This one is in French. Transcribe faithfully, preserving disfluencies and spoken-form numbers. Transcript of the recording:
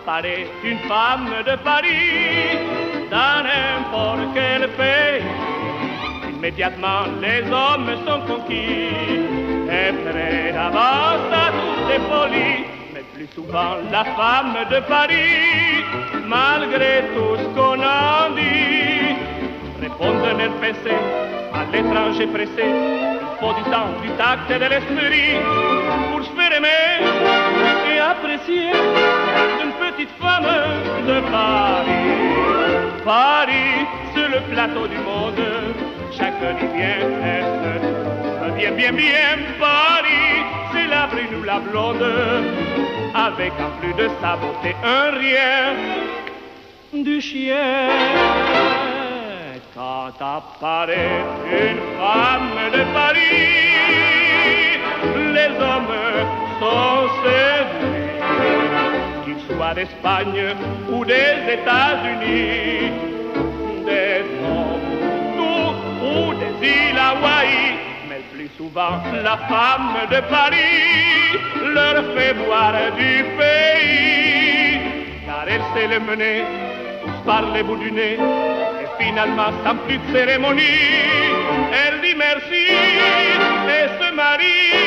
apparaît une femme de Paris, dans n'importe quel pays, immédiatement les hommes sont conquis, et près d'avance à toutes les folies. Mais plus souvent la femme de Paris, malgré tout ce qu'on en dit, répond d'un air baissé à l'étranger pressé. Il faut du temps, du tact et de l'esprit pour se faire aimer et apprécier une petite femme de Paris. Paris, sur le plateau du monde, chacun y vient, est bien, bien, bien. Paris, c'est la brune ou la blonde, avec en plus de sa beauté un rien du chien. Quand apparaît une femme de Paris, les hommes sont séduits, qu'ils soient d'Espagne ou des États-Unis, des Tombouctou ou des îles Hawaï. Mais plus souvent la femme de Paris leur fait boire du pays, car elle sait les mener tous par les bouts du nez. Finalement, sans plus de cérémonie, elle dit merci et se marie.